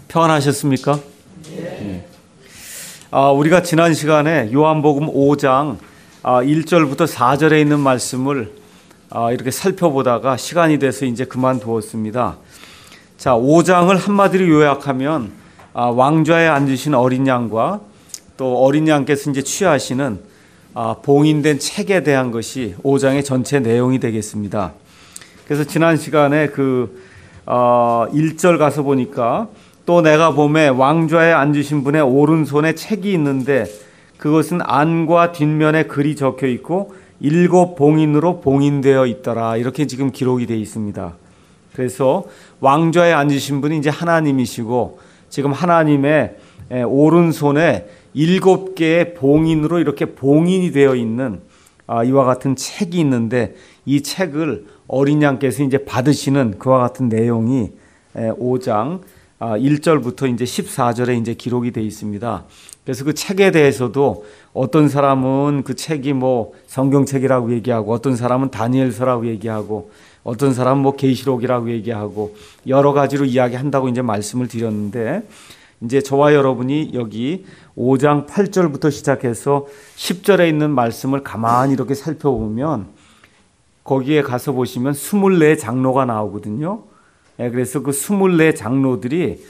평안하셨습니까? 네. 우리가 지난 시간에 요한복음 5장 1절부터 4절에 있는 말씀을 이렇게 살펴보다가 시간이 돼서 이제 그만두었습니다. 자, 5장을 한마디로 요약하면 왕좌에 앉으신 어린 양과 또 어린 양께서 이제 취하시는 봉인된 책에 대한 것이 5장의 전체 내용이 되겠습니다. 그래서 지난 시간에 1절 가서 보니까 또 내가 보매 왕좌에 앉으신 분의 오른손에 책이 있는데 그것은 안과 뒷면에 글이 적혀 있고 7 봉인으로 봉인되어 있더라. 이렇게 지금 기록이 되어 있습니다. 그래서 왕좌에 앉으신 분이 이제 하나님이시고 지금 하나님의 오른손에 7개의 봉인으로 이렇게 봉인이 되어 있는 이와 같은 책이 있는데 이 책을 어린 양께서 이제 받으시는 그와 같은 내용이 5장 1절부터 이제 14절에 이제 기록이 되어 있습니다. 그래서 그 책에 대해서도 어떤 사람은 그 책이 뭐 성경책이라고 얘기하고 어떤 사람은 다니엘서라고 얘기하고 어떤 사람은 뭐 계시록이라고 얘기하고 여러 가지로 이야기한다고 이제 말씀을 드렸는데 이제 저와 여러분이 여기 5장 8절부터 시작해서 10절에 있는 말씀을 가만히 이렇게 살펴보면 거기에 가서 보시면 24 장로가 나오거든요. 그래서 그 24 장로들이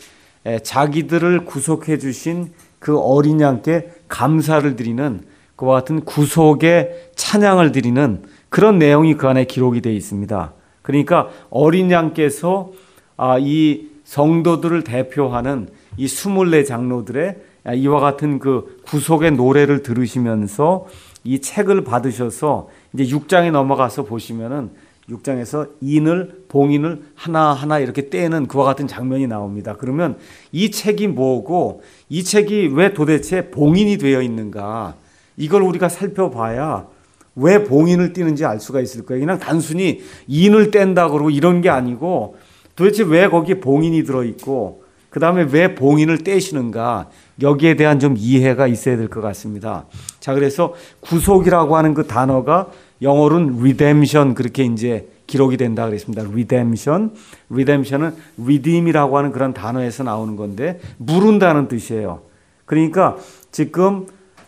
자기들을 구속해 주신 그 어린 양께 감사를 드리는 그와 같은 구속의 찬양을 드리는 그런 내용이 그 안에 기록이 되어 있습니다. 그러니까 어린 양께서 이 성도들을 대표하는 이 24 장로들의 이와 같은 그 구속의 노래를 들으시면서 이 책을 받으셔서 이제 6장에 넘어가서 보시면은 6장에서 봉인을 하나하나 이렇게 떼는 그와 같은 장면이 나옵니다. 그러면 이 책이 뭐고 이 책이 왜 도대체 봉인이 되어 있는가 이걸 우리가 살펴봐야 왜 봉인을 띄는지 알 수가 있을 거예요. 그냥 단순히 인을 뗀다 그러고 이런 게 아니고 도대체 왜 거기에 봉인이 들어있고 그 다음에 왜 봉인을 떼시는가 여기에 대한 좀 이해가 있어야 될 것 같습니다. 자, 그래서 구속이라고 하는 그 단어가 영어로는 redemption 그렇게 이제 기록이 된다 그랬습니다. redemption은 redeem이라고 하는 그런 단어에서 나오는 건데 물은다는 뜻이에요. 그러니까 지금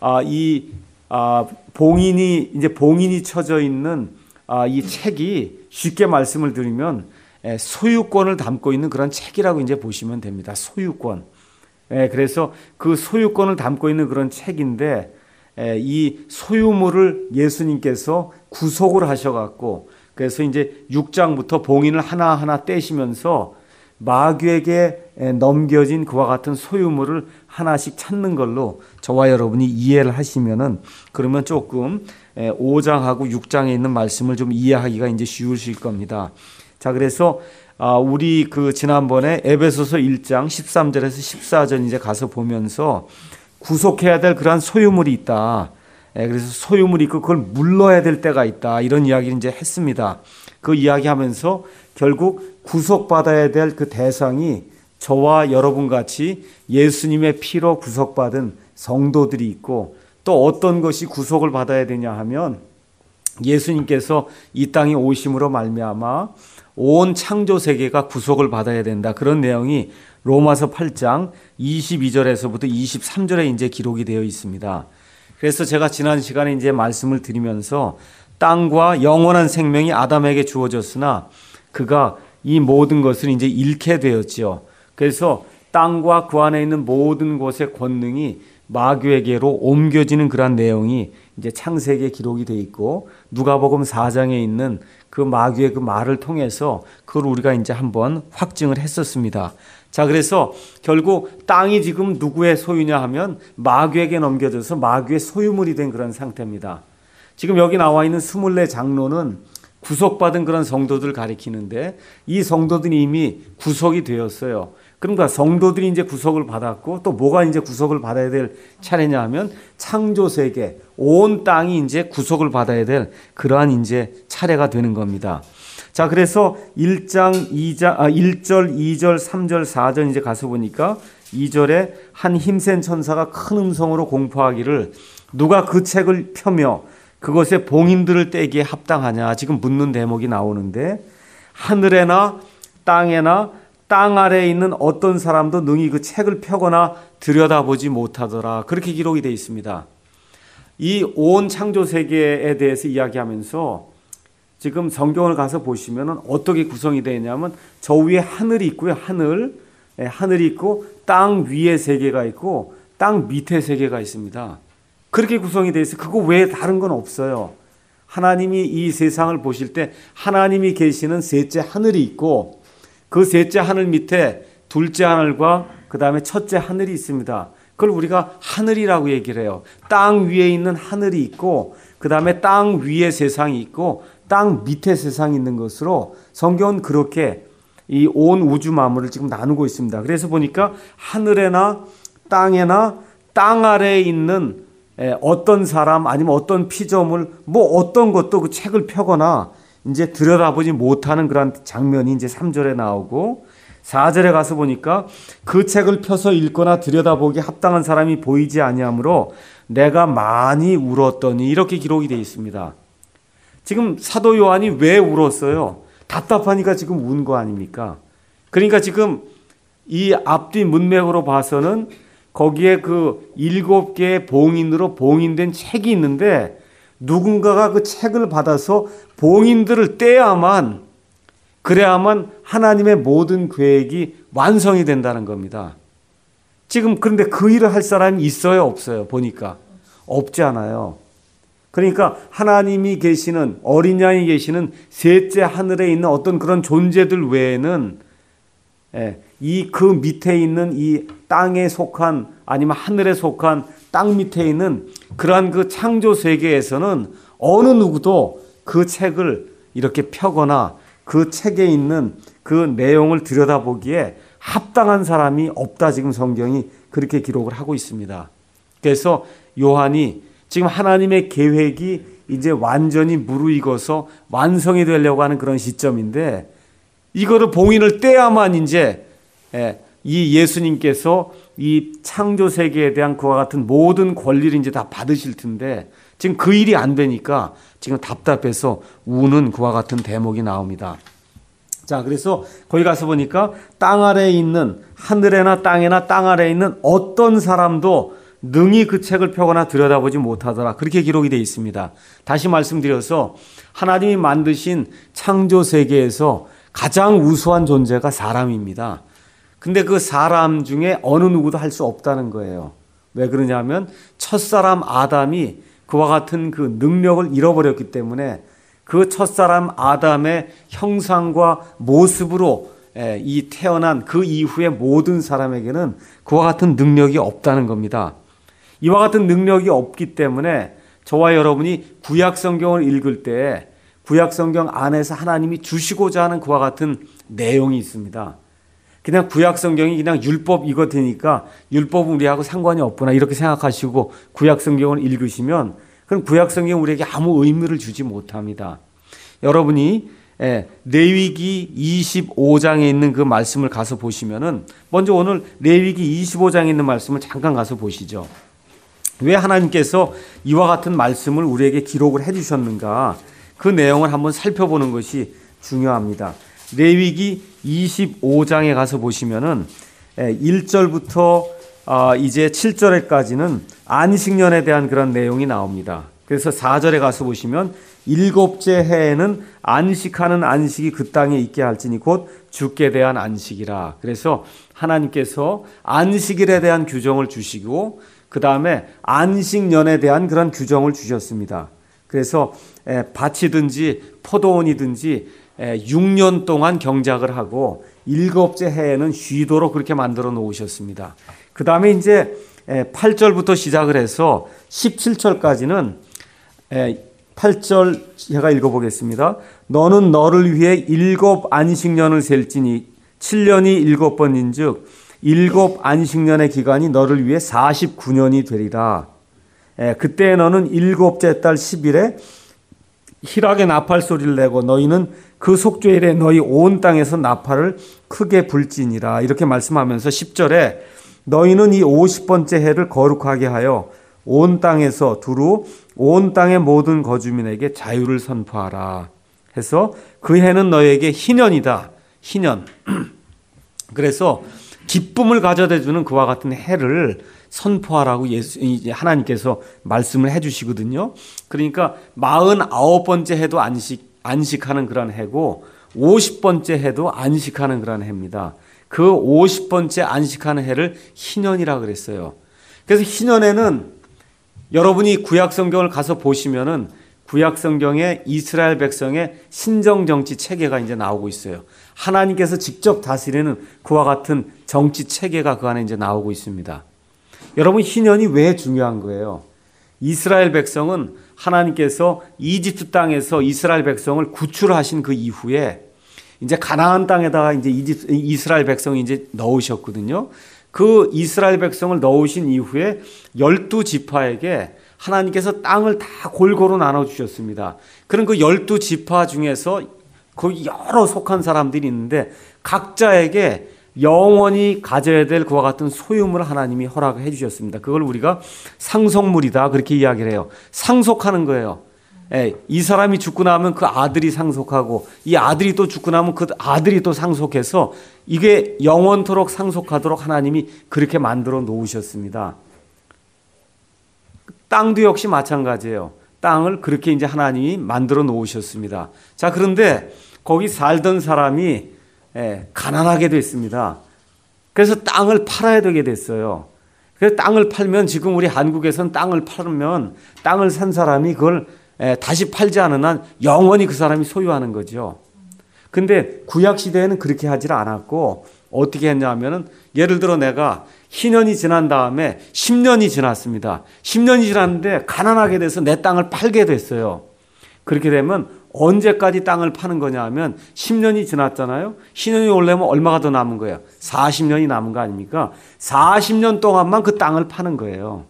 봉인이 쳐져 있는 이 책이 쉽게 말씀을 드리면 소유권을 담고 있는 그런 책이라고 이제 보시면 됩니다. 소유권. 그래서 그 소유권을 담고 있는 그런 책인데 이 소유물을 예수님께서 구속을 하셔갖고 그래서 이제 6장부터 봉인을 하나하나 떼시면서 마귀에게 넘겨진 그와 같은 소유물을 하나씩 찾는 걸로 저와 여러분이 이해를 하시면은 그러면 조금 5장하고 6장에 있는 말씀을 좀 이해하기가 이제 쉬우실 겁니다. 자, 그래서 우리 지난번에 에베소서 1장 13절에서 14절 이제 가서 보면서 구속해야 될 그러한 소유물이 있다. 그래서 소유물이 있고 그걸 물러야 될 때가 있다. 이런 이야기를 이제 했습니다. 그 이야기하면서 결국 구속받아야 될 그 대상이 저와 여러분 같이 예수님의 피로 구속받은 성도들이 있고 또 어떤 것이 구속을 받아야 되냐 하면 예수님께서 이 땅에 오심으로 말미암아 온 창조 세계가 구속을 받아야 된다. 그런 내용이 로마서 8장 22절에서부터 23절에 이제 기록이 되어 있습니다. 그래서 제가 지난 시간에 이제 말씀을 드리면서 땅과 영원한 생명이 아담에게 주어졌으나 그가 이 모든 것을 이제 잃게 되었지요. 그래서 땅과 그 안에 있는 모든 것의 권능이 마귀에게로 옮겨지는 그런 내용이 이제 창세기에 기록이 되어 있고 누가복음 4장에 있는 그 마귀의 그 말을 통해서 그걸 우리가 이제 한번 확증을 했었습니다. 자, 그래서 결국 땅이 지금 누구의 소유냐 하면 마귀에게 넘겨져서 마귀의 소유물이 된 그런 상태입니다. 지금 여기 나와 있는 24 장로는 구속받은 그런 성도들을 가리키는데 이 성도들이 이미 구속이 되었어요. 그러니까 성도들이 이제 구속을 받았고 또 뭐가 이제 구속을 받아야 될 차례냐 하면 창조 세계 온 땅이 이제 구속을 받아야 될 그러한 이제 차례가 되는 겁니다. 자, 그래서 1절, 2절, 3절, 4절 이제 가서 보니까 2절에 한 힘센 천사가 큰 음성으로 공포하기를 누가 그 책을 펴며 그것의 봉인들을 떼기에 합당하냐 지금 묻는 대목이 나오는데 하늘에나 땅에나 땅 아래에 있는 어떤 사람도 능히 그 책을 펴거나 들여다보지 못하더라. 그렇게 기록이 되어 있습니다. 이 온 창조 세계에 대해서 이야기하면서 지금 성경을 가서 보시면 어떻게 구성이 되어 있냐면 저 위에 하늘이 있고요. 하늘이 있고 땅 위에 세계가 있고 땅 밑에 세계가 있습니다. 그렇게 구성이 되어 있어요. 그거 외에 다른 건 없어요. 하나님이 이 세상을 보실 때 하나님이 계시는 셋째 하늘이 있고 그 셋째 하늘 밑에 둘째 하늘과 그 다음에 첫째 하늘이 있습니다. 그걸 우리가 하늘이라고 얘기를 해요. 땅 위에 있는 하늘이 있고 그 다음에 땅 위에 세상이 있고 땅 밑에 세상이 있는 것으로 성경은 그렇게 이 온 우주 만물을 지금 나누고 있습니다. 그래서 보니까 하늘에나 땅에나 땅 아래에 있는 어떤 사람 아니면 어떤 피조물 뭐 어떤 것도 그 책을 펴거나 이제 들여다보지 못하는 그런 장면이 이제 3절에 나오고 4절에 가서 보니까 그 책을 펴서 읽거나 들여다보기 합당한 사람이 보이지 아니하므로 내가 많이 울었더니 이렇게 기록이 되어 있습니다. 지금 사도 요한이 왜 울었어요? 답답하니까 지금 운 거 아닙니까? 그러니까 지금 이 앞뒤 문맥으로 봐서는 거기에 그 7개의 봉인으로 봉인된 책이 있는데 누군가가 그 책을 받아서 봉인들을 떼야만 그래야만 하나님의 모든 계획이 완성이 된다는 겁니다. 지금 그런데 그 일을 할 사람이 있어요? 없어요? 보니까 없지 않아요. 그러니까 하나님이 계시는 어린 양이 계시는 셋째 하늘에 있는 어떤 그런 존재들 외에는 이 그 밑에 있는 이 땅에 속한 아니면 하늘에 속한 땅 밑에 있는 그러한 그 창조 세계에서는 어느 누구도 그 책을 이렇게 펴거나 그 책에 있는 그 내용을 들여다보기에 합당한 사람이 없다. 지금 성경이 그렇게 기록을 하고 있습니다. 그래서 요한이 지금 하나님의 계획이 이제 완전히 무르익어서 완성이 되려고 하는 그런 시점인데 이거를 봉인을 떼야만 이제 이 예수님께서 이 창조 세계에 대한 그와 같은 모든 권리를 이제 다 받으실 텐데 지금 그 일이 안 되니까 지금 답답해서 우는 그와 같은 대목이 나옵니다. 자, 그래서 거기 가서 보니까 땅 아래에 있는 하늘에나 땅에나 땅 아래에 있는 어떤 사람도 능히 그 책을 펴거나 들여다보지 못하더라. 그렇게 기록이 되어 있습니다. 다시 말씀드려서 하나님이 만드신 창조 세계에서 가장 우수한 존재가 사람입니다. 근데 그 사람 중에 어느 누구도 할 수 없다는 거예요. 왜 그러냐면 첫사람 아담이 그와 같은 그 능력을 잃어버렸기 때문에 그 첫사람 아담의 형상과 모습으로 이 태어난 그 이후의 모든 사람에게는 그와 같은 능력이 없다는 겁니다. 이와 같은 능력이 없기 때문에 저와 여러분이 구약 성경을 읽을 때 구약 성경 안에서 하나님이 주시고자 하는 그와 같은 내용이 있습니다. 그냥 구약 성경이 그냥 율법 이거 되니까 율법은 우리하고 상관이 없구나 이렇게 생각하시고 구약 성경을 읽으시면 그럼 구약 성경은 우리에게 아무 의미를 주지 못합니다. 여러분이 레위기 25장에 있는 그 말씀을 가서 보시면은 먼저 오늘 레위기 25장에 있는 말씀을 잠깐 가서 보시죠. 왜 하나님께서 이와 같은 말씀을 우리에게 기록을 해 주셨는가? 그 내용을 한번 살펴보는 것이 중요합니다. 레위기 25장에 가서 보시면은 1절부터 이제 7절에까지는 안식년에 대한 그런 내용이 나옵니다. 그래서 4절에 가서 보시면 일곱째 해에는 안식하는 안식이 그 땅에 있게 할지니 곧 주께 대한 안식이라. 그래서 하나님께서 안식일에 대한 규정을 주시고 그 다음에 안식년에 대한 그런 규정을 주셨습니다. 그래서 밭이든지 포도원이든지 6년 동안 경작을 하고 일곱째 해에는 쉬도록 그렇게 만들어 놓으셨습니다. 그 다음에 이제 8절부터 시작을 해서 17절까지는 8절 제가 읽어보겠습니다. 너는 너를 위해 일곱 안식년을 셀지니 7년이 7번인 즉 일곱 안식년의 기간이 너를 위해 49년이 되리라. 그때 너는 일곱째 달 10일에 희락의 나팔 소리를 내고 너희는 그 속죄일에 너희 온 땅에서 나팔을 크게 불지니라. 이렇게 말씀하면서 10절에 너희는 이 50번째 해를 거룩하게 하여 온 땅에서 두루 온 땅의 모든 거주민에게 자유를 선포하라 해서 그 해는 너희에게 희년이다. 희년. 그래서 기쁨을 가져다 주는 그와 같은 해를 선포하라고 하나님께서 말씀을 해주시거든요. 그러니까 49번째 해도 안식하는 그런 해고 50번째 해도 안식하는 그런 해입니다. 그 50번째 안식하는 해를 희년이라 그랬어요. 그래서 희년에는 여러분이 구약 성경을 가서 보시면은 구약 성경에 이스라엘 백성의 신정 정치 체계가 이제 나오고 있어요. 하나님께서 직접 다스리는 그와 같은 정치 체계가 그 안에 이제 나오고 있습니다. 여러분, 희년이 왜 중요한 거예요? 이스라엘 백성은 하나님께서 이집트 땅에서 이스라엘 백성을 구출하신 그 이후에 이제 가나안 땅에다가 이제 이스라엘 백성이 이제 넣으셨거든요. 그 이스라엘 백성을 넣으신 이후에 12지파에게 하나님께서 땅을 다 골고루 나눠주셨습니다. 그런 그 12지파 중에서 거기 여러 속한 사람들이 있는데 각자에게 영원히 가져야 될 그와 같은 소유물을 하나님이 허락해 주셨습니다. 그걸 우리가 상속물이다 그렇게 이야기를 해요. 상속하는 거예요. 이 사람이 죽고 나면 그 아들이 상속하고 이 아들이 또 죽고 나면 그 아들이 또 상속해서 이게 영원토록 상속하도록 하나님이 그렇게 만들어 놓으셨습니다. 땅도 역시 마찬가지예요. 땅을 그렇게 이제 하나님이 만들어 놓으셨습니다. 자, 그런데 거기 살던 사람이 가난하게 됐습니다. 그래서 땅을 팔아야 되게 됐어요. 그래서 땅을 팔면 지금 우리 한국에서는 땅을 팔면 땅을 산 사람이 그걸 다시 팔지 않은 한 영원히 그 사람이 소유하는 거죠. 근데 구약 시대에는 그렇게 하질 않았고 어떻게 했냐면은 예를 들어 내가 희년이 지난 다음에 10년이 지났습니다. 10년이 지났는데 가난하게 돼서 내 땅을 팔게 됐어요. 그렇게 되면 언제까지 땅을 파는 거냐 하면 10년이 지났잖아요. 희년이 오려면 얼마가 더 남은 거예요? 40년이 남은 거 아닙니까? 40년 동안만 그 땅을 파는 거예요.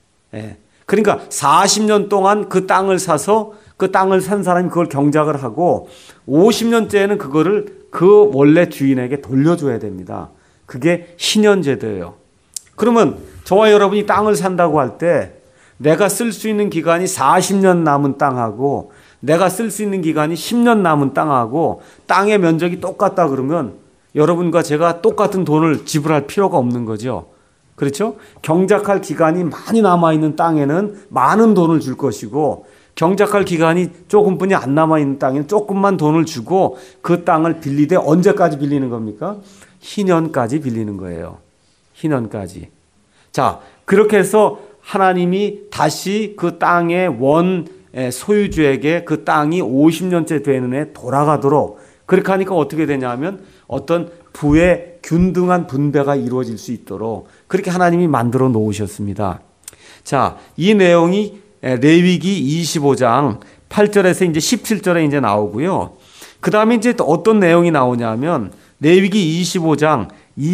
그러니까 40년 동안 그 땅을 사서 그 땅을 산 사람이 그걸 경작을 하고 50년째에는 그거를 그 원래 주인에게 돌려줘야 됩니다. 그게 희년제도예요. 그러면 저와 여러분이 땅을 산다고 할 때 내가 쓸 수 있는 기간이 40년 남은 땅하고 내가 쓸 수 있는 기간이 10년 남은 땅하고 땅의 면적이 똑같다 그러면 여러분과 제가 똑같은 돈을 지불할 필요가 없는 거죠. 그렇죠? 경작할 기간이 많이 남아있는 땅에는 많은 돈을 줄 것이고 경작할 기간이 조금뿐이 안 남아있는 땅에는 조금만 돈을 주고 그 땅을 빌리되 언제까지 빌리는 겁니까? 희년까지 빌리는 거예요. 희년까지. 자, 그렇게 해서 하나님이 다시 그 땅의 원 소유주에게 그 땅이 50년째 되는 해 돌아가도록 그렇게 하니까 어떻게 되냐면 어떤 부의 균등한 분배가 이루어질 수 있도록 그렇게 하나님이 만들어 놓으셨습니다. 자, 이 내용이 레위기 25장 8절에서 이제 17절에 이제 나오고요. 그 다음에 이제 또 어떤 내용이 나오냐면 레위기 25장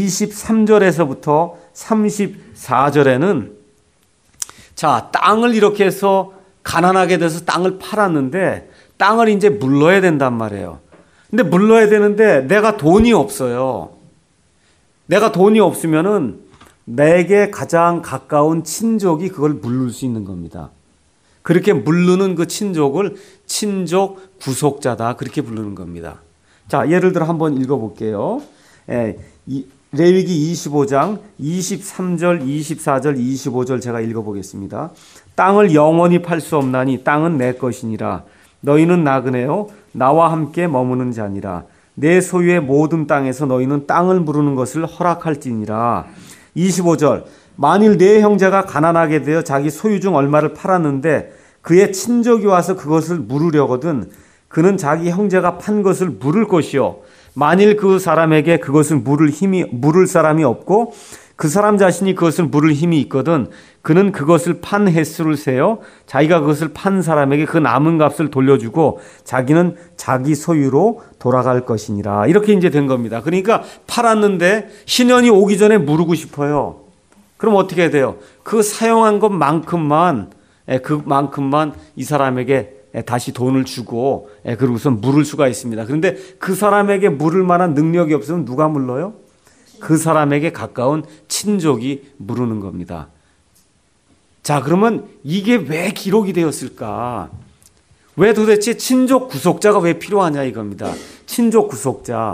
23절에서부터 34절에는 자, 땅을 이렇게 해서 가난하게 돼서 땅을 팔았는데 땅을 이제 물러야 된단 말이에요. 근데 물러야 되는데 내가 돈이 없어요. 내가 돈이 없으면은 내게 가장 가까운 친족이 그걸 물를 수 있는 겁니다. 그렇게 물르는 그 친족을 친족 구속자다 그렇게 부르는 겁니다. 자, 예를 들어 한번 읽어볼게요. 레위기 25장 23절, 24절, 25절 제가 읽어보겠습니다. 땅을 영원히 팔 수 없나니 땅은 내 것이니라. 너희는 나그네요 나와 함께 머무는 자니라. 내 소유의 모든 땅에서 너희는 땅을 무르는 것을 허락할지니라. 25절 만일 내 형제가 가난하게 되어 자기 소유 중 얼마를 팔았는데 그의 친족이 와서 그것을 물으려거든 그는 자기 형제가 판 것을 물을 것이요 만일 그 사람에게 그것을 물을 사람이 없고 그 사람 자신이 그것을 물을 힘이 있거든 그는 그것을 판 횟수를 세어 자기가 그것을 판 사람에게 그 남은 값을 돌려주고 자기는 자기 소유로 돌아갈 것이니라. 이렇게 이제 된 겁니다. 그러니까 팔았는데 희년이 오기 전에 물고 싶어요. 그럼 어떻게 해야 돼요? 그 사용한 것만큼만 이 사람에게 다시 돈을 주고 그러고서 물을 수가 있습니다. 그런데 그 사람에게 물을 만한 능력이 없으면 누가 물러요? 그 사람에게 가까운 친족이 물으는 겁니다. 자, 그러면 이게 왜 기록이 되었을까? 왜 도대체 친족 구속자가 왜 필요하냐 이겁니다. 친족 구속자.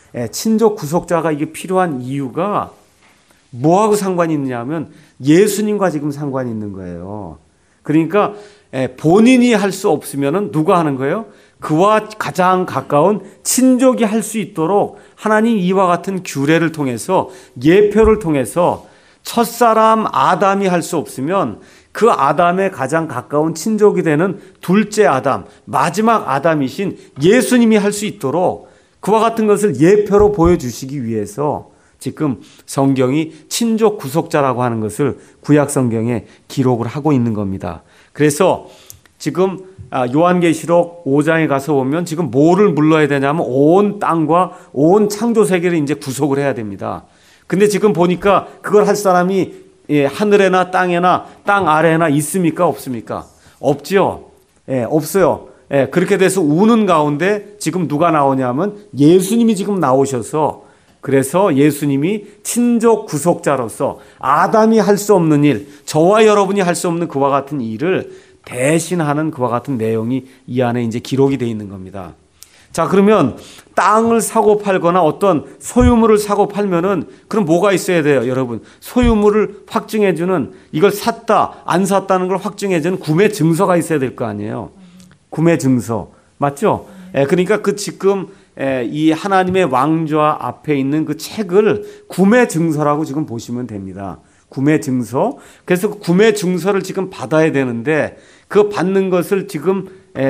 친족 구속자가 이게 필요한 이유가 뭐하고 상관이 있느냐 하면 예수님과 지금 상관이 있는 거예요. 그러니까 본인이 할 수 없으면 누가 하는 거예요? 그와 가장 가까운 친족이 할 수 있도록 하나님 이와 같은 규례를 통해서 예표를 통해서 첫사람 아담이 할 수 없으면 그 아담의 가장 가까운 친족이 되는 둘째 아담, 마지막 아담이신 예수님이 할 수 있도록 그와 같은 것을 예표로 보여주시기 위해서 지금 성경이 친족 구속자라고 하는 것을 구약 성경에 기록을 하고 있는 겁니다. 그래서 지금 요한계시록 5장에 가서 보면 지금 뭐를 물러야 되냐면 온 땅과 온 창조 세계를 이제 구속을 해야 됩니다. 근데 지금 보니까 그걸 할 사람이 하늘에나 땅에나 땅 아래에나 있습니까? 없습니까? 없죠. 없어요. 그렇게 돼서 우는 가운데 지금 누가 나오냐면 예수님이 지금 나오셔서 그래서 예수님이 친족 구속자로서 아담이 할 수 없는 일, 저와 여러분이 할 수 없는 그와 같은 일을 대신하는 그와 같은 내용이 이 안에 이제 기록이 되어 있는 겁니다. 자, 그러면 땅을 사고 팔거나 어떤 소유물을 사고 팔면은 그럼 뭐가 있어야 돼요, 여러분? 소유물을 확증해주는, 이걸 샀다, 안 샀다는 걸 확증해주는 구매 증서가 있어야 될 거 아니에요. 구매 증서. 맞죠? 그러니까 그 지금 이 하나님의 왕좌 앞에 있는 그 책을 구매 증서라고 지금 보시면 됩니다. 구매 증서. 그래서 그 구매 증서를 지금 받아야 되는데 그 받는 것을 지금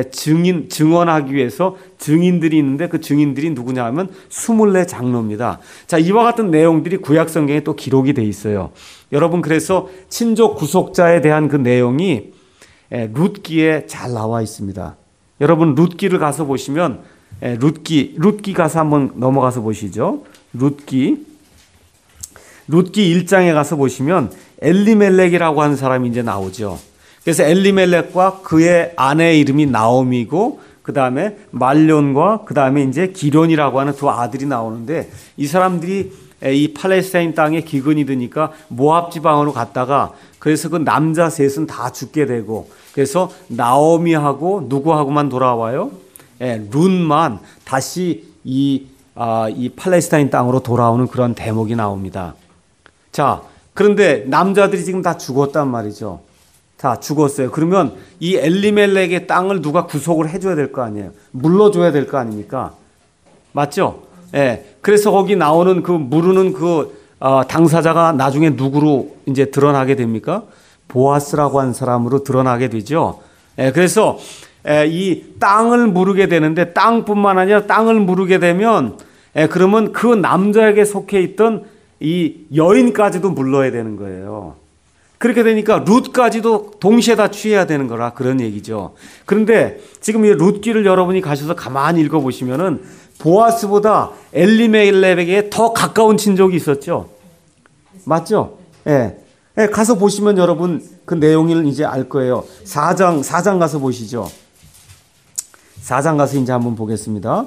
증언하기 위해서 증인들이 있는데 그 증인들이 누구냐 하면 24 장로입니다. 자, 이와 같은 내용들이 구약 성경에 또 기록이 돼 있어요. 여러분, 그래서 친족 구속자에 대한 그 내용이 룻기에 잘 나와 있습니다. 여러분, 룻기를 가서 보시면 룻기 가서 한번 넘어가서 보시죠. 룻기 1장에 가서 보시면 엘리멜렉이라고 하는 사람이 이제 나오죠. 그래서 엘리멜렉과 그의 아내의 이름이 나오미고 그 다음에 말론과 그 다음에 이제 기론이라고 하는 두 아들이 나오는데 이 사람들이 이 팔레스타인 땅에 기근이 드니까 모압 지방으로 갔다가 그래서 그 남자 셋은 다 죽게 되고 그래서 나오미하고 누구하고만 돌아와요? 룬만 다시 이 팔레스타인 땅으로 돌아오는 그런 대목이 나옵니다. 자, 그런데 남자들이 지금 다 죽었단 말이죠. 다 죽었어요. 그러면 이 엘리멜렉의 땅을 누가 구속을 해줘야 될 거 아니에요. 물러줘야 될 거 아닙니까? 맞죠? 그래서 거기 나오는 그 물르는 그 당사자가 나중에 누구로 이제 드러나게 됩니까? 보아스라고 한 사람으로 드러나게 되죠. 그래서 이 땅을 물르게 되는데 땅뿐만 아니라 땅을 물르게 되면 그러면 그 남자에게 속해 있던 이 여인까지도 물러야 되는 거예요. 그렇게 되니까 룻까지도 동시에 다 취해야 되는 거라 그런 얘기죠. 그런데 지금 이 룻기를 여러분이 가셔서 가만히 읽어보시면은 보아스보다 엘리멜렉에게 더 가까운 친족이 있었죠. 맞죠? 가서 보시면 여러분 그 내용을 이제 알 거예요. 4장 가서 보시죠. 4장 가서 이제 한번 보겠습니다.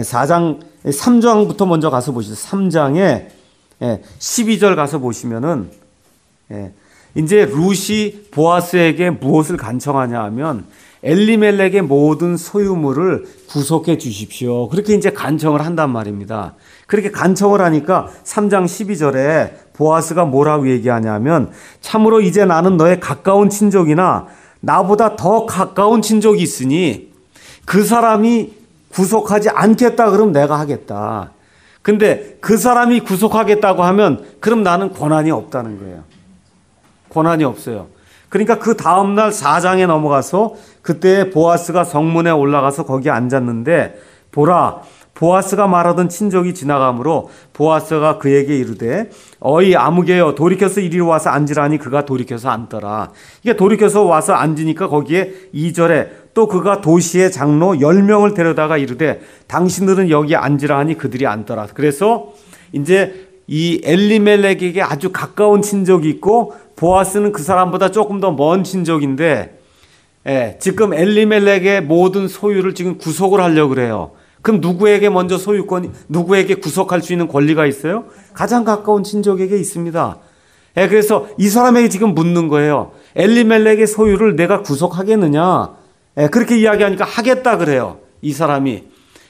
3장부터 먼저 가서 보시죠. 3장에 12절 가서 보시면은 이제 룻이 보아스에게 무엇을 간청하냐 하면 엘리멜렉의 모든 소유물을 구속해 주십시오. 그렇게 이제 간청을 한단 말입니다. 그렇게 간청을 하니까 3장 12절에 보아스가 뭐라고 얘기하냐면 참으로 이제 나는 너의 가까운 친족이나 나보다 더 가까운 친족이 있으니 그 사람이 구속하지 않겠다 그럼 내가 하겠다. 근데 그 사람이 구속하겠다고 하면 그럼 나는 권한이 없다는 거예요. 권한이 없어요. 그러니까 그 다음날 4장에 넘어가서 그때 보아스가 성문에 올라가서 거기 앉았는데 보라 보아스가 말하던 친족이 지나가므로 보아스가 그에게 이르되 어이 아무개여 돌이켜서 이리로 와서 앉으라니 그가 돌이켜서 앉더라. 이게 돌이켜서 와서 앉으니까 거기에 2절에 또 그가 도시의 장로 10명을 데려다가 이르되 당신들은 여기 앉으라 하니 그들이 앉더라. 그래서 이제 이 엘리멜렉에게 아주 가까운 친족이 있고 보아스는 그 사람보다 조금 더 먼 친족인데 지금 엘리멜렉의 모든 소유를 지금 구속을 하려고 그래요. 그럼 누구에게 먼저 소유권이 누구에게 구속할 수 있는 권리가 있어요? 가장 가까운 친족에게 있습니다. 그래서 이 사람에게 지금 묻는 거예요. 엘리멜렉의 소유를 내가 구속하겠느냐? 그렇게 이야기하니까 하겠다 그래요. 이 사람이.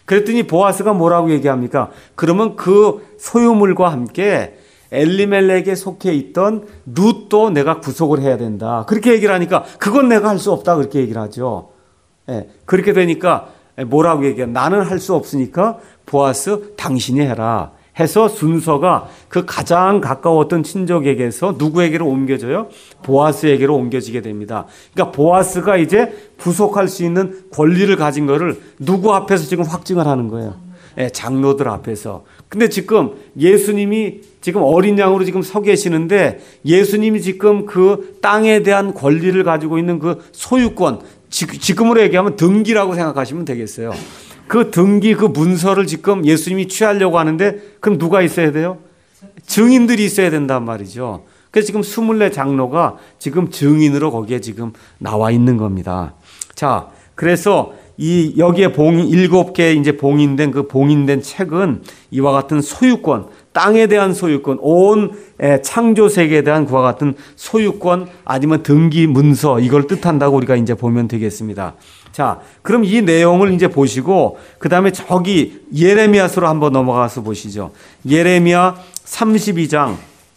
그랬더니 보아스가 뭐라고 얘기합니까? 그러면 그 소유물과 함께 엘리멜렉에 속해 있던 룻도 내가 구속을 해야 된다. 그렇게 얘기를 하니까 그건 내가 할 수 없다. 그렇게 얘기를 하죠. 예, 그렇게 되니까 뭐라고 얘기해요? 나는 할 수 없으니까 보아스 당신이 해라. 해서 순서가 그 가장 가까웠던 친족에게서 누구에게로 옮겨져요? 보아스에게로 옮겨지게 됩니다. 그러니까 보아스가 이제 구속할 수 있는 권리를 가진 거를 누구 앞에서 지금 확증을 하는 거예요? 예, 장로들 앞에서. 근데 지금 예수님이 지금 어린 양으로 지금 서 계시는데 예수님이 지금 그 땅에 대한 권리를 가지고 있는 그 소유권, 지금으로 얘기하면 등기라고 생각하시면 되겠어요. 그 등기, 그 문서를 지금 예수님이 취하려고 하는데 그럼 누가 있어야 돼요? 증인들이 있어야 된단 말이죠. 그래서 지금 24 장로가 지금 증인으로 거기에 지금 나와 있는 겁니다. 자, 그래서 여기에 7개 이제 봉인된 그 봉인된 책은 이와 같은 소유권, 땅에 대한 소유권, 온 창조 세계에 대한 그와 같은 소유권 아니면 등기 문서 이걸 뜻한다고 우리가 이제 보면 되겠습니다. 자, 그럼 이 내용을 이제 보시고 그다음에 저기 예레미야서로 한번 넘어가서 보시죠. 예레미야 32장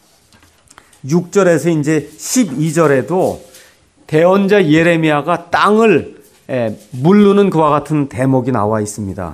6절에서 이제 12절에도 대언자 예레미야가 땅을 물르는 그와 같은 대목이 나와 있습니다.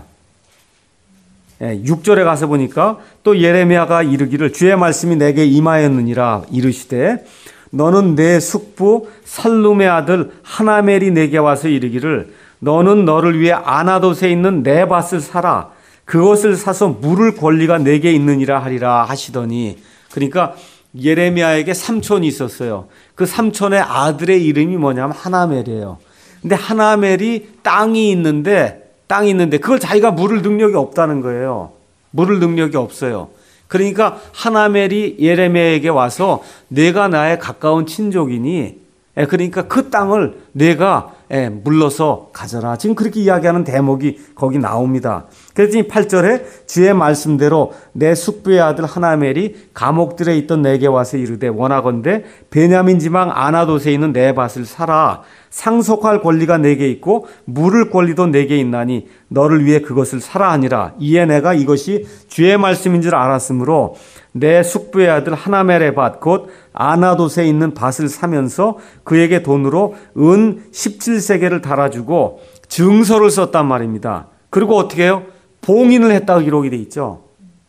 6절에 가서 보니까 또 예레미야가 이르기를 주의 말씀이 내게 임하였느니라 이르시되 너는 내 숙부 살룸의 아들 하나멜이 내게 와서 이르기를 너는 너를 위해 아나돗에 있는 내 밭을 사라 그것을 사서 물을 권리가 내게 있느니라 하리라 하시더니 그러니까 예레미야에게 삼촌이 있었어요. 그 삼촌의 아들의 이름이 뭐냐면 하나멜이에요. 근데 하나멜이 땅이 있는데 그걸 자기가 물을 능력이 없다는 거예요. 물을 능력이 없어요. 그러니까 하나멜이 예레미야에게 와서 내가 나의 가까운 친족이니 그러니까 그 땅을 내가 물러서 가져라. 지금 그렇게 이야기하는 대목이 거기 나옵니다. 그래서 8절에 주의 말씀대로 내 숙부의 아들 하나멜이 감옥들에 있던 내게 와서 이르되 원하건대 베냐민 지방 아나돗에 있는 내 밭을 사라. 상속할 권리가 내게 있고 물을 권리도 내게 있나니 너를 위해 그것을 사라 하니라. 이에 내가 이것이 주의 말씀인 줄 알았으므로 내 숙부의 아들 하나멜의 밭 곧 아나돗에 있는 밭을 사면서 그에게 돈으로 은 17세겔을 달아주고 증서를 썼단 말입니다. 그리고 어떻게 해요? 봉인을 했다고 기록이 돼 있죠.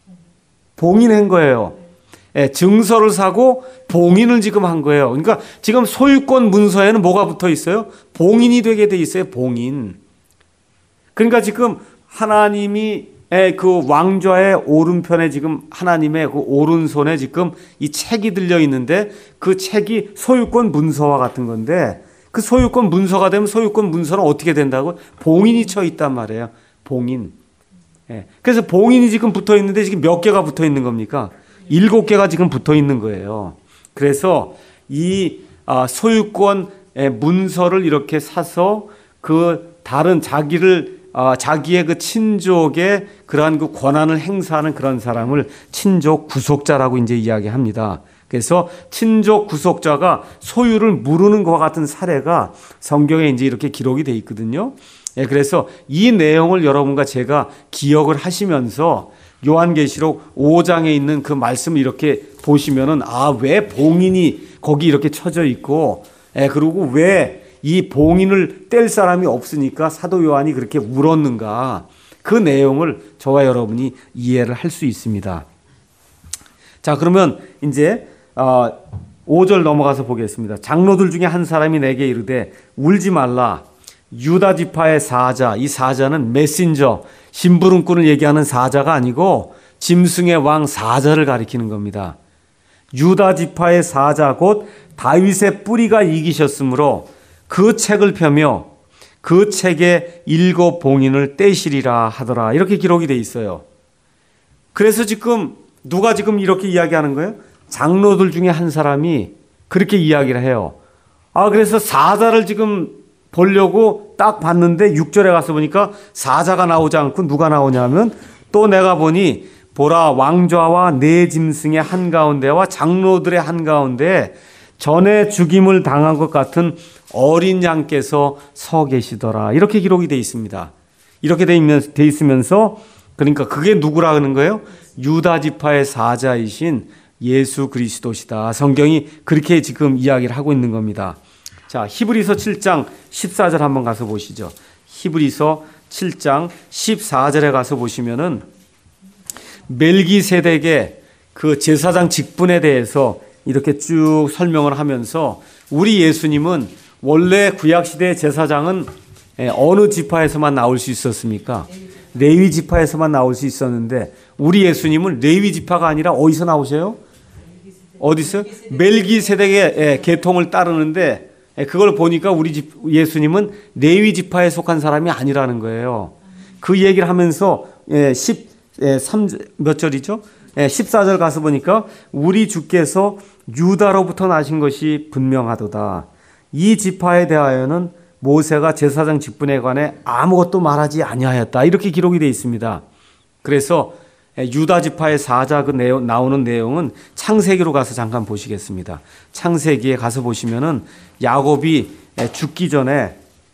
봉인한 거예요. 증서를 사고 봉인을 지금 한 거예요. 그러니까 지금 소유권 문서에는 뭐가 붙어 있어요? 봉인이 되게 돼 있어요. 봉인. 그러니까 지금 하나님이 그 왕좌의 오른편에 지금 하나님의 그 오른손에 지금 이 책이 들려 있는데 그 책이 소유권 문서와 같은 건데 그 소유권 문서가 되면 소유권 문서는 어떻게 된다고? 봉인이 쳐 있단 말이에요. 봉인. 그래서 봉인이 지금 붙어 있는데 지금 몇 개가 붙어 있는 겁니까? 7개가 지금 붙어 있는 거예요. 그래서 이 소유권 문서를 이렇게 사서 그 다른 자기의 그 친족의 그러한 그 권한을 행사하는 그런 사람을 친족 구속자라고 이제 이야기합니다. 그래서 친족 구속자가 소유를 무르는 것과 같은 사례가 성경에 이제 이렇게 기록이 돼 있거든요. 그래서 이 내용을 여러분과 제가 기억을 하시면서 요한계시록 5장에 있는 그 말씀을 이렇게 보시면은 왜 봉인이 거기 이렇게 쳐져 있고 그리고 왜 이 봉인을 뗄 사람이 없으니까 사도 요한이 그렇게 울었는가 그 내용을 저와 여러분이 이해를 할 수 있습니다. 자, 그러면 이제 5절 넘어가서 보겠습니다. 장로들 중에 한 사람이 내게 이르되 울지 말라. 유다 지파의 사자, 이 사자는 메신저, 심부름꾼을 얘기하는 사자가 아니고 짐승의 왕 사자를 가리키는 겁니다. 유다 지파의 사자 곧 다윗의 뿌리가 이기셨으므로 그 책을 펴며 그 책의 7 봉인을 떼시리라 하더라. 이렇게 기록이 돼 있어요. 그래서 지금 누가 지금 이렇게 이야기하는 거예요? 장로들 중에 한 사람이 그렇게 이야기를 해요. 그래서 사자를 지금 보려고 딱 봤는데 6절에 가서 보니까 사자가 나오지 않고 누가 나오냐면 또 내가 보니 보라 왕좌와 네 짐승의 한가운데와 장로들의 한가운데 전에 죽임을 당한 것 같은 어린 양께서 서 계시더라. 이렇게 기록이 되어 있습니다. 이렇게 돼 있으면서 그러니까 그게 누구라 하는 거예요? 유다 지파의 사자이신 예수 그리스도시다. 성경이 그렇게 지금 이야기를 하고 있는 겁니다. 자, 히브리서 7장 14절 한번 가서 보시죠. 히브리서 7장 14절에 가서 보시면은 멜기세덱의 그 제사장 직분에 대해서 이렇게 쭉 설명을 하면서 우리 예수님은 원래 구약시대의 제사장은 어느 지파에서만 나올 수 있었습니까? 레위 지파에서만 나올 수 있었는데 우리 예수님은 레위 지파가 아니라 어디서 나오셔요? 어디서? 멜기세덱의 계통을 따르는데 그걸 보니까 우리 예수님은 레위 지파에 속한 사람이 아니라는 거예요. 그 얘기를 하면서 13몇 절이죠? 14절 가서 보니까 우리 주께서 유다로부터 나신 것이 분명하도다. 이 지파에 대하여는 모세가 제사장 직분에 관해 아무것도 말하지 아니하였다. 이렇게 기록이 되어 있습니다. 그래서 유다 지파의 사자 그 나오는 내용은 창세기로 가서 잠깐 보시겠습니다. 창세기에 가서 보시면은 야곱이 죽기 전에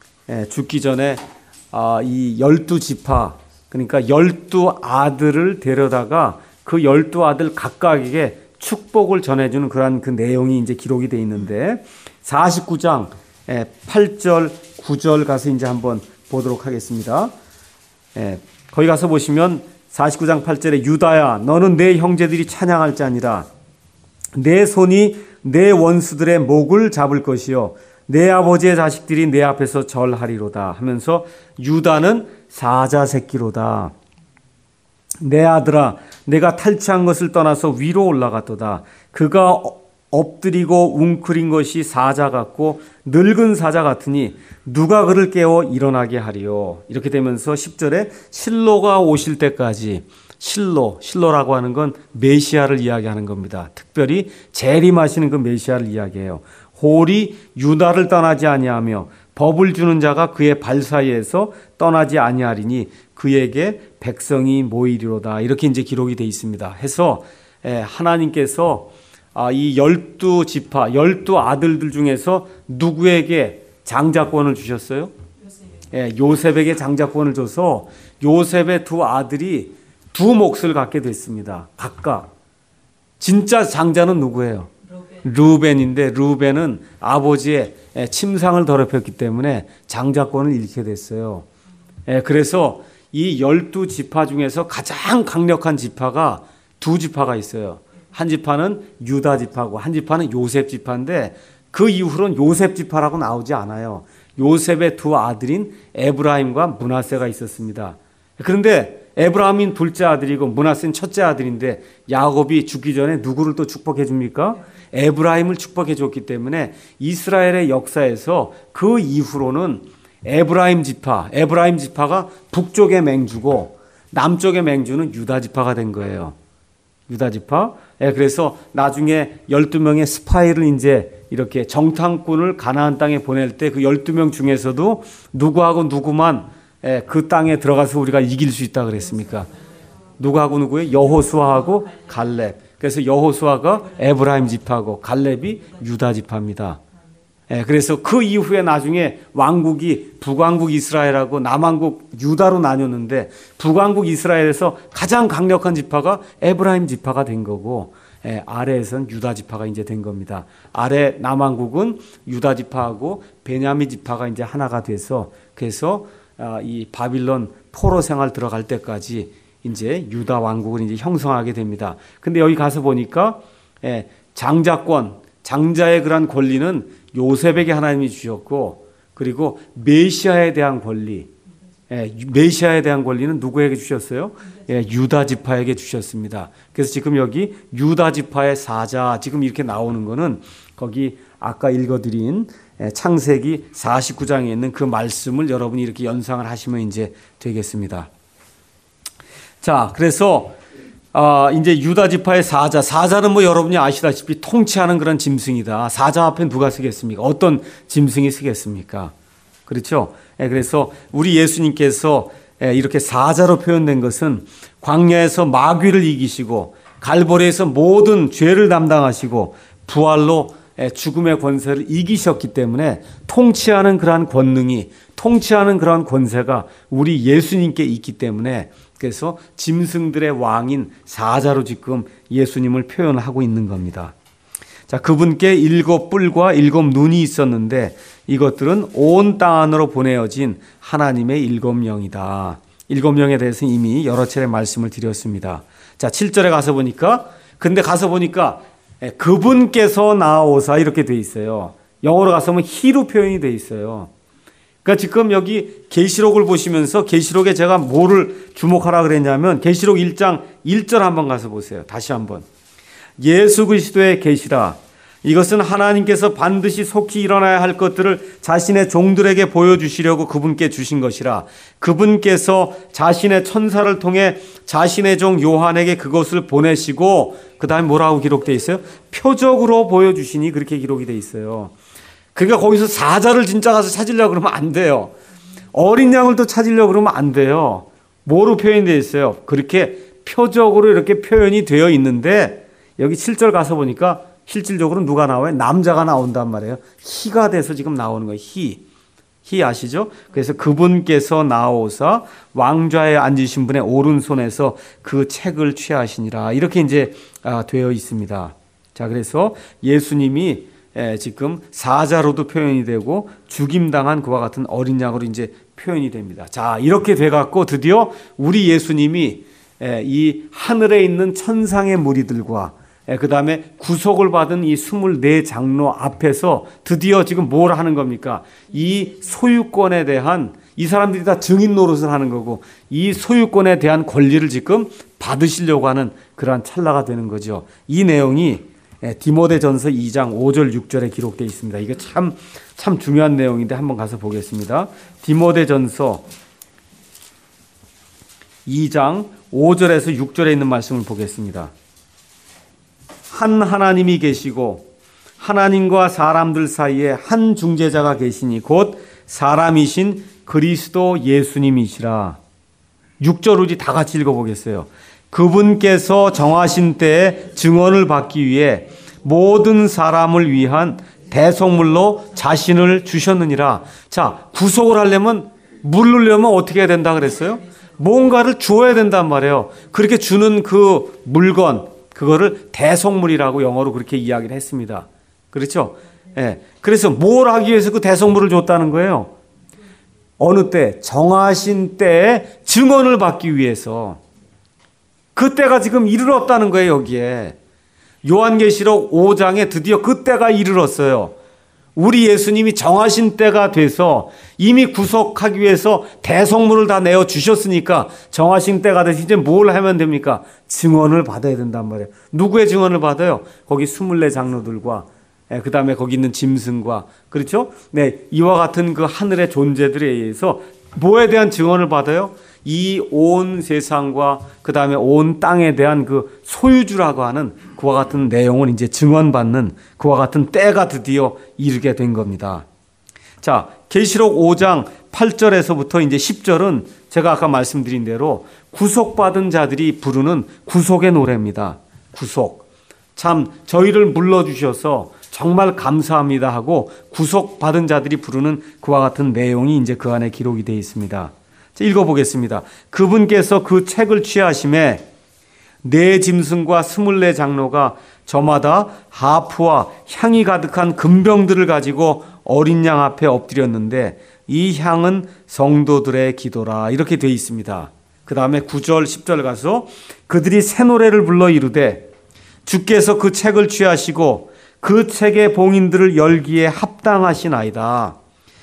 이 12지파 그러니까 12아들을 데려다가 그 12아들 각각에게 축복을 전해주는 그러한 그 내용이 이제 기록이 되어 있는데 49장 8절 9절 가서 이제 한번 보도록 하겠습니다. 거기 가서 보시면 49장 8절에 유다야 너는 내 형제들이 찬양할 자니라. 내 손이 내 원수들의 목을 잡을 것이요 내 아버지의 자식들이 내 앞에서 절하리로다 하면서 유다는 사자 새끼로다. 내 아들아 내가 탈취한 것을 떠나서 위로 올라갔도다. 그가 엎드리고 웅크린 것이 사자 같고 늙은 사자 같으니 누가 그를 깨워 일어나게 하리요. 이렇게 되면서 10절에 실로가 오실 때까지 실로라고 하는 건 메시아를 이야기하는 겁니다. 특별히 재림하시는 그 메시아를 이야기해요. 홀이 유다를 떠나지 아니하며 법을 주는 자가 그의 발 사이에서 떠나지 아니하리니 그에게 백성이 모이리로다. 이렇게 이제 기록이 되어 있습니다. 해서 하나님께서 이 12지파, 12아들들 중에서 누구에게 장자권을 주셨어요? 요셉에게 장자권을 줘서 요셉의 두 아들이 두 몫을 갖게 됐습니다. 각각. 진짜 장자는 누구예요? 르우벤인데 르우벤은 아버지의 침상을 더럽혔기 때문에 장자권을 잃게 됐어요. 그래서 이 12지파 중에서 가장 강력한 지파가 두 지파가 있어요. 한 지파는 유다 지파고 한 지파는 요셉 지파인데 그 이후로는 요셉 지파라고 나오지 않아요. 요셉의 두 아들인 에브라임과 므낫세가 있었습니다. 그런데 에브라임은 둘째 아들이고 므낫세는 첫째 아들인데 야곱이 죽기 전에 누구를 또 축복해 줍니까? 에브라임을 축복해 줬기 때문에 이스라엘의 역사에서 그 이후로는 에브라임 지파가 북쪽의 맹주고 남쪽의 맹주는 유다 지파가 된 거예요. 유다 지파. 그래서 나중에 12명의 스파이를 이제 이렇게 정탐꾼을 가나안 땅에 보낼 때 그 12명 중에서도 누구하고 누구만 그 땅에 들어가서 우리가 이길 수 있다 그랬습니까? 누구하고 누구예요? 여호수아하고 갈렙. 그래서 여호수아가 에브라임 지파고 갈렙이 유다 지파입니다. 그래서 그 이후에 나중에 왕국이 북왕국 이스라엘하고 남왕국 유다로 나뉘었는데 북왕국 이스라엘에서 가장 강력한 지파가 에브라임 지파가 된 거고 아래에서는 유다 지파가 이제 된 겁니다. 아래 남왕국은 유다 지파하고 베냐민 지파가 이제 하나가 돼서 그래서 이 바빌론 포로 생활 들어갈 때까지 이제 유다 왕국을 이제 형성하게 됩니다. 근데 여기 가서 보니까 장자의 그런 권리는 요셉에게 하나님이 주셨고 그리고 메시아에 대한 권리는 누구에게 주셨어요? 유다 지파에게 주셨습니다. 그래서 지금 여기 유다 지파의 사자 지금 이렇게 나오는 거는 거기 아까 읽어드린 창세기 49장에 있는 그 말씀을 여러분이 이렇게 연상을 하시면 이제 되겠습니다. 자, 그래서 이제 유다 지파의 사자는 뭐 여러분이 아시다시피 통치하는 그런 짐승이다. 사자 앞에 누가 서겠습니까? 어떤 짐승이 서겠습니까? 그렇죠? 그래서 우리 예수님께서 이렇게 사자로 표현된 것은 광야에서 마귀를 이기시고 갈보리에서 모든 죄를 담당하시고 부활로 죽음의 권세를 이기셨기 때문에 통치하는 그러한 권능이, 통치하는 그러한 권세가 우리 예수님께 있기 때문에, 그래서 짐승들의 왕인 사자로 지금 예수님을 표현하고 있는 겁니다. 자, 그분께 7뿔과 7눈이 있었는데 이것들은 온 땅 안으로 보내어진 하나님의 7영이다. 7영에 대해서 이미 여러 차례 말씀을 드렸습니다. 자, 7절에 가서 보니까, 근데 가서 보니까 그분께서 나오사 이렇게 돼 있어요. 영어로 가서 보면 he로 표현이 돼 있어요. 그러니까 지금 여기 계시록을 보시면서 계시록에 제가 뭐를 주목하라 그랬냐면 계시록 1장 1절 한번 가서 보세요. 다시 한번. 예수 그리스도의 계시라. 이것은 하나님께서 반드시 속히 일어나야 할 것들을 자신의 종들에게 보여주시려고 그분께 주신 것이라. 그분께서 자신의 천사를 통해 자신의 종 요한에게 그것을 보내시고, 그 다음에 뭐라고 기록되어 있어요? 표적으로 보여주시니, 그렇게 기록이 되어 있어요. 그러니까 거기서 사자를 진짜 가서 찾으려고 그러면 안 돼요. 어린 양을 또 찾으려고 그러면 안 돼요. 뭐로 표현되어 있어요? 그렇게 표적으로 이렇게 표현이 되어 있는데, 여기 7절 가서 보니까 실질적으로 누가 나와요? 남자가 나온단 말이에요. 희가 돼서 지금 나오는 거예요. 희 아시죠? 그래서 그분께서 나오사 왕좌에 앉으신 분의 오른손에서 그 책을 취하시니라. 이렇게 이제 되어 있습니다. 자, 그래서 예수님이 지금 사자로도 표현이 되고 죽임당한 그와 같은 어린 양으로 이제 표현이 됩니다. 자, 이렇게 돼갖고 드디어 우리 예수님이 이 하늘에 있는 천상의 무리들과 그 다음에 구속을 받은 이 24장로 앞에서 드디어 지금 뭘 하는 겁니까? 이 소유권에 대한, 이 사람들이 다 증인 노릇을 하는 거고, 이 소유권에 대한 권리를 지금 받으시려고 하는 그러한 찰나가 되는 거죠. 이 내용이 디모데전서 2장 5절 6절에 기록되어 있습니다. 이게 참 중요한 내용인데 한번 가서 보겠습니다. 디모데전서 2장 5절에서 6절에 있는 말씀을 보겠습니다. 한 하나님이 계시고 하나님과 사람들 사이에 한 중재자가 계시니 곧 사람이신 그리스도 예수님이시라. 6절 우리 다 같이 읽어보겠어요. 그분께서 정하신 때에 증언을 받기 위해 모든 사람을 위한 대속물로 자신을 주셨느니라. 자, 구속을 하려면, 물르려면 어떻게 해야 된다 그랬어요? 뭔가를 주어야 된단 말이에요. 그렇게 주는 그 물건, 그거를 대속물이라고 영어로 그렇게 이야기를 했습니다. 그렇죠? 예. 그래서 뭘 하기 위해서 그 대속물을 줬다는 거예요? 어느 때? 정하신 때에 증언을 받기 위해서. 그 때가 지금 이르렀다는 거예요, 여기에. 요한계시록 5장에 드디어 그 때가 이르렀어요. 우리 예수님이 정하신 때가 돼서 이미 구속하기 위해서 대속물을 다 내어 주셨으니까 정하신 때가 돼서 이제 뭘 하면 됩니까? 증언을 받아야 된단 말이에요. 누구의 증언을 받아요? 거기 24장로들과 그 다음에 거기 있는 짐승과, 그렇죠? 네, 이와 같은 그 하늘의 존재들에 의해서 뭐에 대한 증언을 받아요? 이 온 세상과 그 다음에 온 땅에 대한 그 소유주라고 하는 그와 같은 내용을 이제 증언받는 그와 같은 때가 드디어 이르게 된 겁니다. 자, 계시록 5장 8절에서부터 이제 10절은 제가 아까 말씀드린 대로 구속받은 자들이 부르는 구속의 노래입니다. 구속. 참 저희를 물러주셔서 정말 감사합니다 하고 구속받은 자들이 부르는 그와 같은 내용이 이제 그 안에 기록이 되어 있습니다. 자, 읽어보겠습니다. 그분께서 그 책을 취하심에 네 짐승과 24장로가 저마다 하프와 향이 가득한 금병들을 가지고 어린 양 앞에 엎드렸는데 이 향은 성도들의 기도라. 이렇게 되어 있습니다. 그 다음에 9절 10절 가서 그들이 새 노래를 불러 이르되 주께서 그 책을 취하시고 그 책의 봉인들을 열기에 합당하시나이다.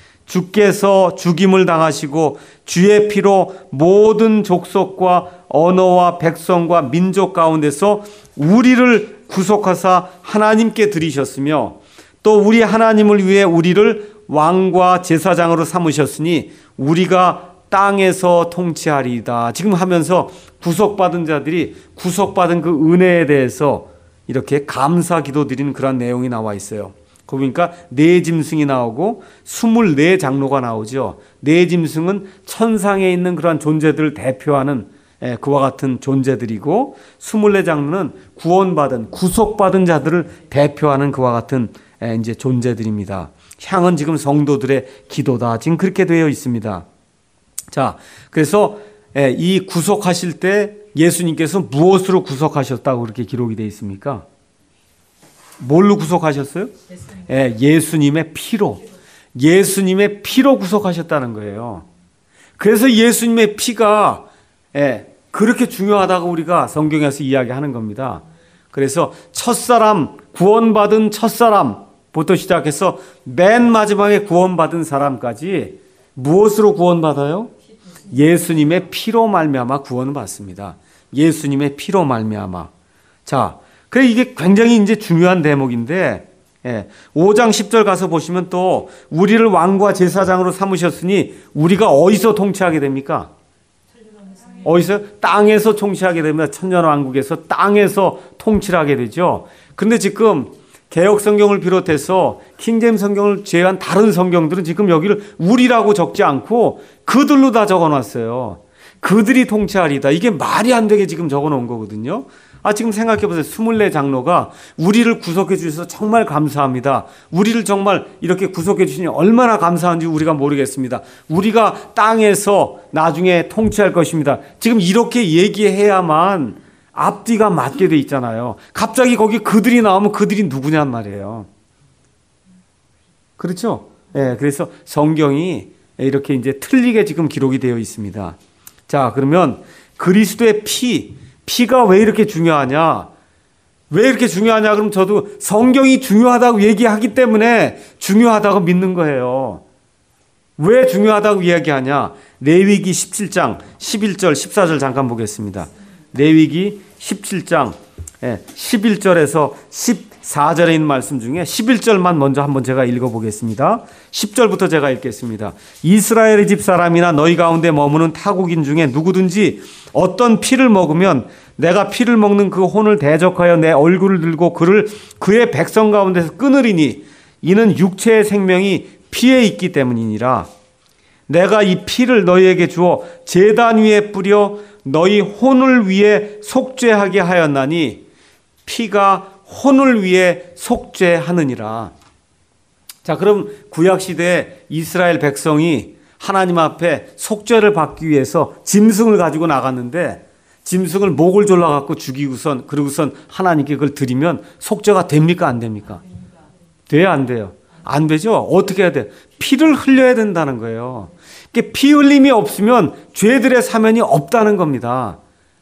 주께서 죽임을 당하시고 주의 피로 모든 족속과 언어와 백성과 민족 가운데서 우리를 구속하사 하나님께 드리셨으며 또 우리 하나님을 위해 우리를 왕과 제사장으로 삼으셨으니 우리가 땅에서 통치하리이다. 지금 하면서 구속받은 자들이 구속받은 그 은혜에 대해서 이렇게 감사 기도 드리는 그런 내용이 나와 있어요. 그러니까 네 짐승이 나오고 24장로가 나오죠. 네 짐승은 천상에 있는 그러한 존재들을 대표하는 그와 같은 존재들이고 24장로는 구원받은 구속받은 자들을 대표하는 그와 같은 이제 존재들입니다. 향은 지금 성도들의 기도다. 지금 그렇게 되어 있습니다. 자, 그래서 이 구속하실 때 예수님께서 무엇으로 구속하셨다고 그렇게 기록이 되어 있습니까? 뭘로 구속하셨어요? 예수님의 피로. 예수님의 피로 구속하셨다는 거예요. 그래서 예수님의 피가 그렇게 중요하다고 우리가 성경에서 이야기하는 겁니다. 그래서 첫사람, 구원받은 첫사람부터 시작해서 맨 마지막에 구원받은 사람까지 무엇으로 구원받아요? 예수님의 피로 말미암아 구원을 받습니다. 예수님의 피로 말미암아. 자, 그래 이게 굉장히 이제 중요한 대목인데 5장 10절 가서 보시면 또 우리를 왕과 제사장으로 삼으셨으니 우리가 어디서 통치하게 됩니까? 어디서? 땅에서 통치하게 됩니다. 천년왕국에서 땅에서 통치를 하게 되죠. 그런데 지금 개역 성경을 비롯해서 킹제임 성경을 제외한 다른 성경들은 지금 여기를 우리라고 적지 않고 그들로 다 적어놨어요. 그들이 통치하리다. 이게 말이 안 되게 지금 적어놓은 거거든요. 지금 생각해보세요. 24장로가 우리를 구속해 주셔서 정말 감사합니다. 우리를 정말 이렇게 구속해 주시니 얼마나 감사한지 우리가 모르겠습니다. 우리가 땅에서 나중에 통치할 것입니다. 지금 이렇게 얘기해야만 앞뒤가 맞게 돼 있잖아요. 갑자기 거기 그들이 나오면 그들이 누구냔 말이에요. 그렇죠? 그래서 성경이 이렇게 이제 틀리게 지금 기록이 되어 있습니다. 자, 그러면 그리스도의 피가 왜 이렇게 중요하냐? 왜 이렇게 중요하냐? 그럼 저도 성경이 중요하다고 얘기하기 때문에 중요하다고 믿는 거예요. 왜 중요하다고 이야기하냐? 레위기 17장 11절 14절 잠깐 보겠습니다. 레위기 17장 11절에서 14절에 있는 말씀 중에 11절만 먼저 한번 제가 읽어보겠습니다. 10절부터 제가 읽겠습니다. 이스라엘의 집 사람이나 너희 가운데 머무는 타국인 중에 누구든지 어떤 피를 먹으면 내가 피를 먹는 그 혼을 대적하여 내 얼굴을 들고 그를 그의 백성 가운데서 끊으리니 이는 육체의 생명이 피에 있기 때문이니라. 내가 이 피를 너희에게 주어 제단 위에 뿌려 너희 혼을 위해 속죄하게 하였나니 피가 혼을 위해 속죄하느니라. 자, 그럼 구약시대에 이스라엘 백성이 하나님 앞에 속죄를 받기 위해서 짐승을 가지고 나갔는데 짐승을 목을 졸라갖고 죽이고선 그러고선 하나님께 그걸 드리면 속죄가 됩니까? 안 됩니까? 돼요? 안 돼요? 안 되죠? 어떻게 해야 돼요? 피를 흘려야 된다는 거예요. 피 흘림이 없으면 죄들의 사면이 없다는 겁니다.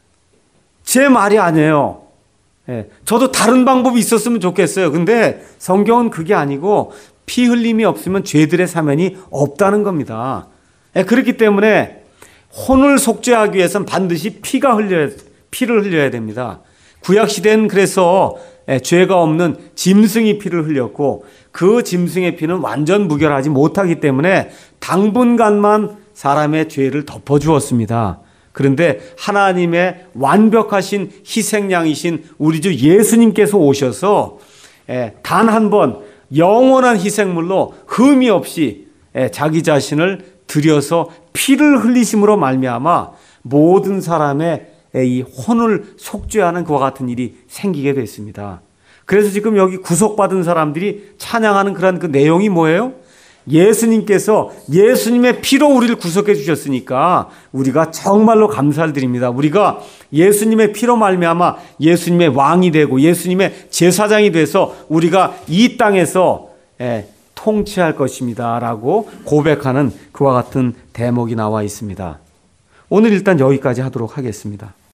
제 말이 아니에요. 저도 다른 방법이 있었으면 좋겠어요. 근데 성경은 그게 아니고 피 흘림이 없으면 죄들의 사면이 없다는 겁니다. 그렇기 때문에 혼을 속죄하기 위해서는 반드시 피를 흘려야 됩니다. 구약시대는 그래서 죄가 없는 짐승이 피를 흘렸고 그 짐승의 피는 완전 무결하지 못하기 때문에 당분간만 사람의 죄를 덮어주었습니다. 그런데 하나님의 완벽하신 희생양이신 우리 주 예수님께서 오셔서 단 한 번 영원한 희생물로 흠이 없이 자기 자신을 들여서 피를 흘리심으로 말미암아 모든 사람의 이 혼을 속죄하는 그와 같은 일이 생기게 됐습니다. 그래서 지금 여기 구속받은 사람들이 찬양하는 그런 그 내용이 뭐예요? 예수님께서 예수님의 피로 우리를 구속해 주셨으니까 우리가 정말로 감사를 드립니다. 우리가 예수님의 피로 말미암아 예수님의 왕이 되고 예수님의 제사장이 돼서 우리가 이 땅에서 통치할 것입니다 라고 고백하는 그와 같은 대목이 나와 있습니다. 오늘 일단 여기까지 하도록 하겠습니다.